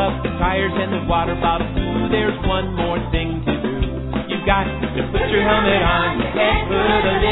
up the tires and the water bottle. Ooh, there's one more thing to do. You've got to put your helmet on your head, put a